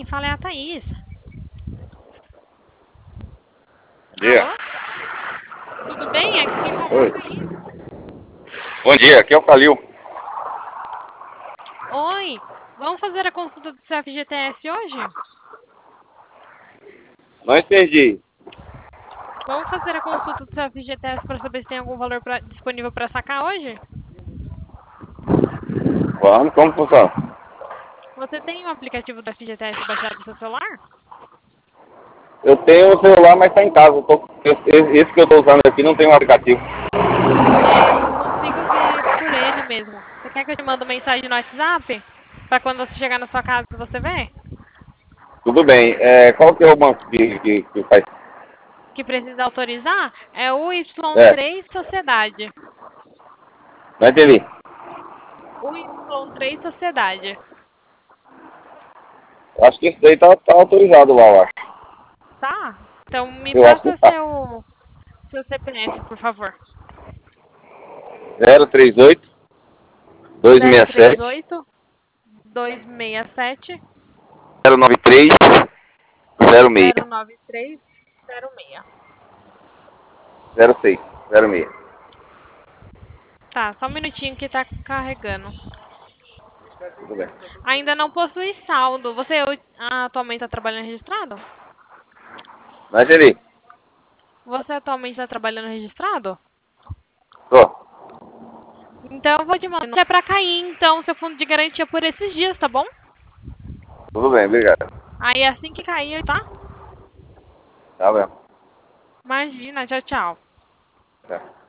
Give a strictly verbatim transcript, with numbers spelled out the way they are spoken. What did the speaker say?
quem fala é a Thaís. Bom dia. Alô? Tudo bem? Aqui quem fala é a Oi. Thaís. Bom dia, aqui é o Calil. Oi, vamos fazer a consulta do seu F G T S hoje? Não entendi. Vamos fazer a consulta do seu F G T S para saber se tem algum valor pra, disponível para sacar hoje? Vamos, como funciona? Você tem o aplicativo do F G T S baixado no seu celular? Eu tenho o celular, mas está em casa. Eu tô, esse, esse que eu estou usando aqui não tem um aplicativo. É, eu só consigo ver por ele mesmo. Você quer que eu te mande uma mensagem no WhatsApp? Para quando você chegar na sua casa você ver? Tudo bem. É, qual que é o banco que, que, que faz? Que precisa autorizar? É o Y É, três Sociedade. não entendi. O Y três Sociedade. Acho que esse daí tá, tá autorizado lá, eu acho. Tá? Então me Eu acho que passa tá. seu, seu C P F, por favor. zero três oito, dois zero seis três sete, oito, dois seis sete, zero nove três, zero seis. zero nove três zero seis. zero seis, zero seis. Tá, só um minutinho que tá carregando. Tudo bem. Ainda não possui saldo. Você atualmente está trabalhando registrado? Não entendi. Você atualmente está trabalhando registrado? Tô. Então eu vou te mandar. É para cair, então, seu fundo de garantia por esses dias, tá bom? Tudo bem, obrigado. Aí assim que cair, tá? Tá bem. Imagina, tchau, tchau. Tá.